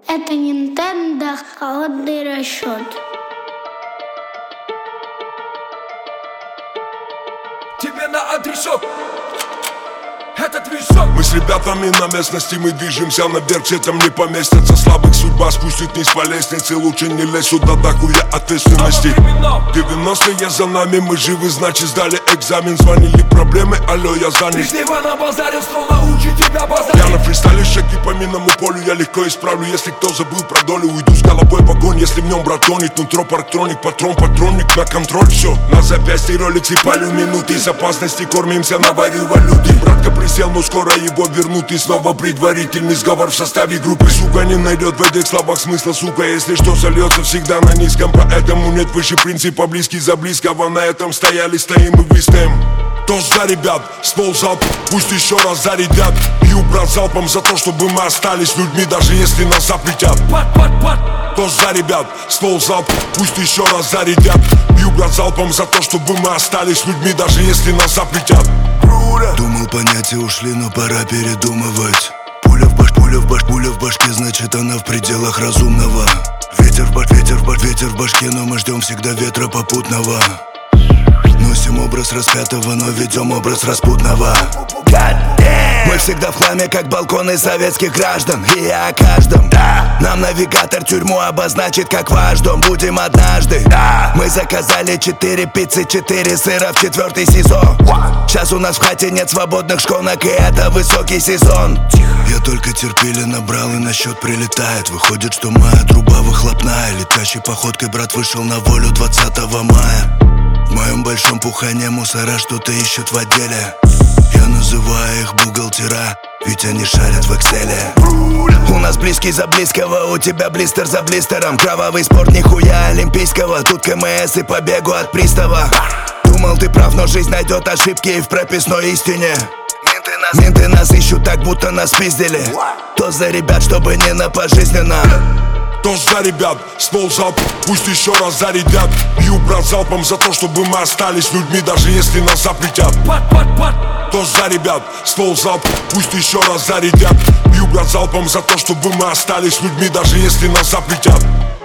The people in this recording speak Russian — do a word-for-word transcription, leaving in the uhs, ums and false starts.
Это Nintendo холодный расчет. Тебе на адресок. Это движок. Мы с ребятами на местности, мы движемся наверх, все там не поместятся. Слабых судьба спустит вниз по лестнице. Лучше не лезь сюда, дохуя ответственности. Девяностые за нами, мы живы, значит сдали экзамен. Звонили проблемы, алло, я занят. Трижнева на базаре, снова научу тебя базарить. Я на фристайле шаги по минному полю, я легко исправлю. Если кто забыл про долю, уйду с головой в огонь. Если в нем брат тонет, нутро парктроник, патрон, патронник на контроль. Все, на запястье ролекс и палю минуты. Из опасности кормимся на варю валюты. Братка присел, но скоро его вернут. И снова предварительный сговор в составе группы. Сука не найдет в этих словах смысла, сука. Если что, сольется всегда на низком. Поэтому нет выше принципа близкий за близкого. На этом стояли, стоим и выстоим. Тост за ребят, ствол залп, пусть еще раз зарядят. Бью, брат, залпом за то, чтобы мы остались людьми, даже если нас запретят. Тост за ребят, ствол залп, пусть еще раз зарядят. Бью, брат, залпом за то, чтобы мы остались людьми, даже если нас запретят. Думал, понятия ушли, но пора передумывать. Пуля в баш, пуля в баш, пуля в башке, значит она в пределах разумного. Ветер в баш, ветер в баш, ветер в башке, но мы ждем всегда ветра попутного. Носим образ распятого, но ведем образ распутного. Мы всегда в хламе, как балконы советских граждан. И я о каждом, да. Нам навигатор тюрьму обозначит, как ваш дом. Будем однажды, да. Мы заказали четыре пиццы, четыре сыра в четвертый сезон. Сейчас у нас в хате нет свободных шконок, и это высокий сезон. Я только терпели набрал, и на счет прилетает. Выходит, что моя труба выхлопная. Летящей походкой брат вышел на волю двадцатого мая. В моем большом пухане мусора что-то ищут в отделе. Я называю их бухгалтера, ведь они шарят в экселе. У нас близкий за близкого, у тебя блистер за блистером. Кровавый спорт нихуя олимпийского. Тут КМС и побегу от пристава. Думал, ты прав, но жизнь найдет ошибки и в прописной истине. Менты нас, менты нас ищут так, будто нас пиздили. То за ребят, чтобы не на пожизненно. Тост за ребят, ствол залп, пусть еще раз зарядят. Бью, брат, залпом за то, чтобы мы остались людьми, даже если нас запретят. Тост за ребят, ствол залп, пусть еще раз зарядят. Бью, брат, залпом за то, чтобы мы остались людьми, даже если нас запретят.